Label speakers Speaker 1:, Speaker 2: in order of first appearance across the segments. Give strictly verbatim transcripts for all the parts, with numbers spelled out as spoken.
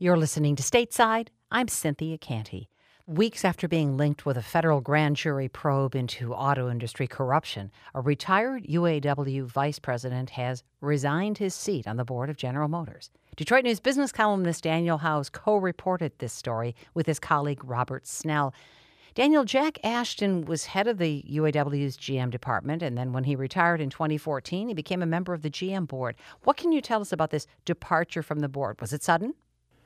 Speaker 1: You're listening to Stateside. I'm Cynthia Canty. Weeks after being linked with a federal grand jury probe into auto industry corruption, a retired U A W vice president has resigned his seat on the board of General Motors. Detroit News business columnist Daniel Howes co-reported this story with his colleague Robert Snell. Daniel, Jack Ashton was head of the U A W's G M department, and then when he retired in twenty fourteen, he became a member of the G M board. What can you tell us about this departure from the board? Was it sudden?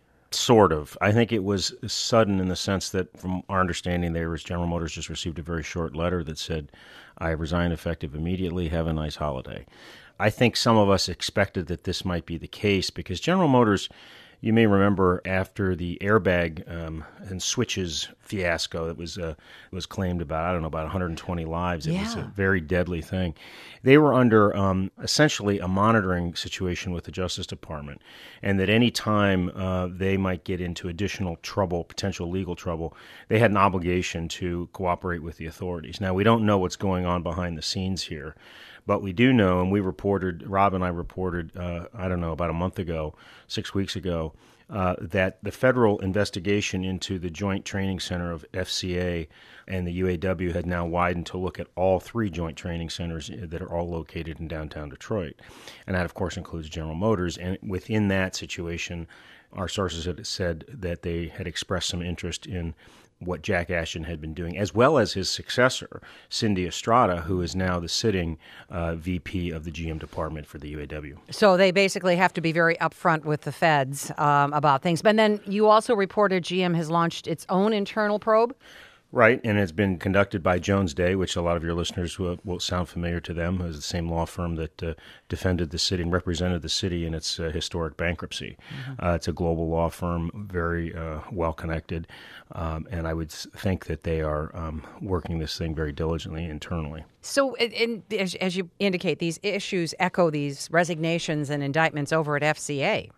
Speaker 2: Sort of. I think it was sudden in the sense that, from our understanding, there was General Motors just received a very short letter that said, I resign effective immediately, have a nice holiday. I think some of us expected that this might be the case because General Motors, you may remember after the airbag um, and switches fiasco that was uh, was claimed about, I don't know, about one hundred twenty lives. It
Speaker 1: yeah.
Speaker 2: was a very deadly thing. They were under um, essentially a monitoring situation with the Justice Department, and that any time uh, they might get into additional trouble, potential legal trouble, they had an obligation to cooperate with the authorities. Now, we don't know what's going on behind the scenes here. But we do know, and we reported, Rob and I reported, uh, I don't know, about a month ago, six weeks ago, uh, that the federal investigation into the Joint Training Center of F C A and the U A W had now widened to look at all three joint training centers that are all located in downtown Detroit. And that, of course, includes General Motors. And within that situation, our sources had said that they had expressed some interest in what Jack Ashton had been doing, as well as his successor, Cindy Estrada, who is now the sitting uh, V P of the G M department for the U A W.
Speaker 1: So they basically have to be very upfront with the feds um, about things. But then you also reported G M has launched its own internal probe?
Speaker 2: Right, and it's been conducted by Jones Day, which a lot of your listeners will, will sound familiar to them, as the same law firm that uh, defended the city and represented the city in its uh, historic bankruptcy. Mm-hmm. Uh, it's a global law firm, very uh, well-connected, um, and I would think that they are um, working this thing very diligently internally.
Speaker 1: So, in, as, as you indicate, these issues echo these resignations and indictments over at F C A.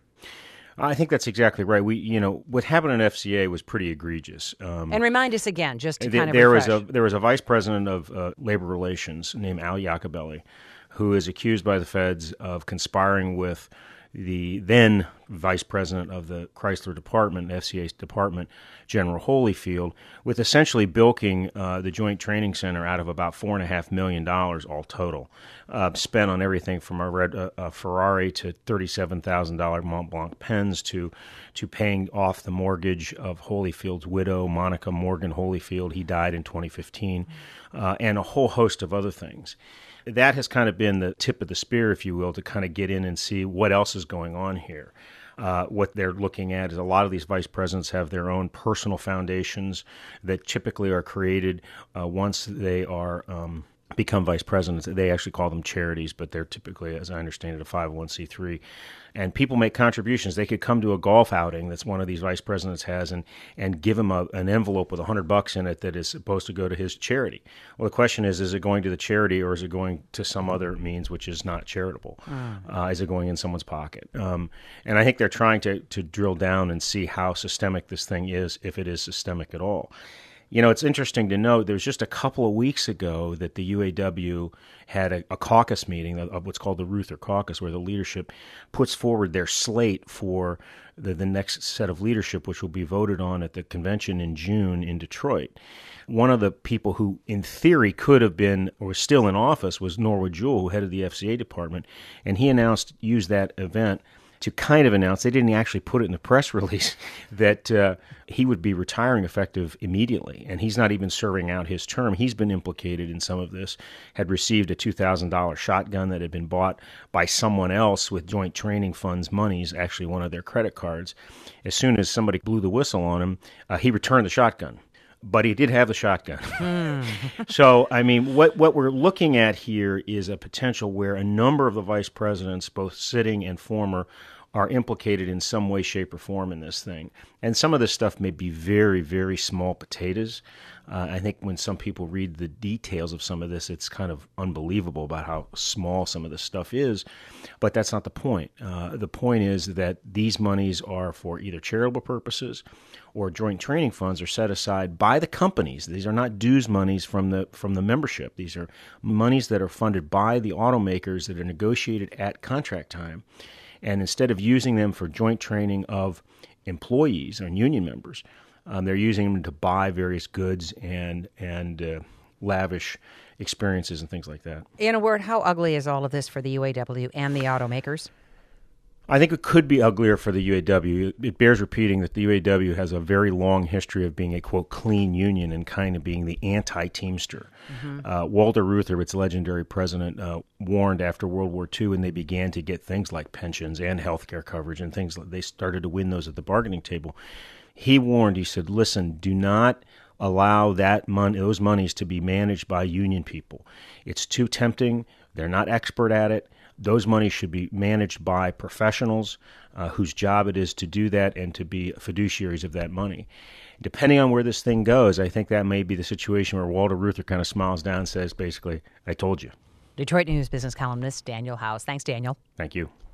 Speaker 2: I think that's exactly right. We, you know, what happened in F C A was pretty egregious. Um,
Speaker 1: and remind us again, just to
Speaker 2: th-
Speaker 1: kind of
Speaker 2: there
Speaker 1: refresh.
Speaker 2: was a there was a vice president of uh, labor relations named Al Iacobelli, who is accused by the feds of conspiring with the then vice president of the Chrysler department, F C A's department, General Holyfield, with essentially bilking uh, the Joint Training Center out of about four and a half million dollars all total, uh, spent on everything from a, red, uh, a Ferrari to thirty-seven thousand dollars Mont Blanc pens to to paying off the mortgage of Holyfield's widow, Monica Morgan Holyfield. He died in twenty fifteen, uh, and a whole host of other things. That has kind of been the tip of the spear, if you will, to kind of get in and see what else is going on here. Uh, what they're looking at is a lot of these vice presidents have their own personal foundations that typically are created uh, once they are um, become vice presidents. They actually call them charities, but they're typically, as I understand it, a five oh one c three. And people make contributions. They could come to a golf outing that's one of these vice presidents has and, and give him a, an envelope with a hundred bucks in it that is supposed to go to his charity. Well, the question is, is it going to the charity or is it going to some other means which is not charitable? Mm. Uh, is it going in someone's pocket? Um, and I think they're trying to, to drill down and see how systemic this thing is, if it is systemic at all. You know, it's interesting to note there's just a couple of weeks ago that the U A W had a, a caucus meeting of what's called the Ruther Caucus, where the leadership puts forward their slate for the, the next set of leadership, which will be voted on at the convention in June in Detroit. One of the people who, in theory, could have been or was still in office was Norwood Jewell, who headed the F C A department, and he announced, used that event to kind of announce, they didn't actually put it in the press release, that uh, he would be retiring effective immediately. And he's not even serving out his term. He's been implicated in some of this, had received a two thousand dollars shotgun that had been bought by someone else with Joint Training Fund's monies, actually one of their credit cards. As soon as somebody blew the whistle on him, uh, he returned the shotgun. But he did have the shotgun. Mm. So, I mean, what, what we're looking at here is a potential where a number of the vice presidents, both sitting and former, are implicated in some way, shape, or form in this thing. And some of this stuff may be very, very small potatoes. Uh, I think when some people read the details of some of this, it's kind of unbelievable about how small some of this stuff is. But that's not the point. Uh, the point is that these monies are for either charitable purposes or joint training funds are set aside by the companies. These are not dues monies from the from the membership. These are monies that are funded by the automakers that are negotiated at contract time. And instead of using them for joint training of employees and union members. Um, they're using them to buy various goods and and uh, lavish experiences and things like that.
Speaker 1: In a word, how ugly is all of this for the U A W and the automakers?
Speaker 2: I think it could be uglier for the U A W. It bears repeating that the U A W has a very long history of being a, quote, clean union and kind of being the anti-Teamster. Mm-hmm. Uh, Walter Reuther, its legendary president, uh, warned after World War Two when they began to get things like pensions and health care coverage and things like they started to win those at the bargaining table. He warned, he said, listen, do not allow that mon- those monies to be managed by union people. It's too tempting. They're not expert at it. Those monies should be managed by professionals uh, whose job it is to do that and to be fiduciaries of that money. Depending on where this thing goes, I think that may be the situation where Walter Reuther kind of smiles down and says, basically, I told you.
Speaker 1: Detroit News business columnist Daniel House. Thanks, Daniel.
Speaker 2: Thank you.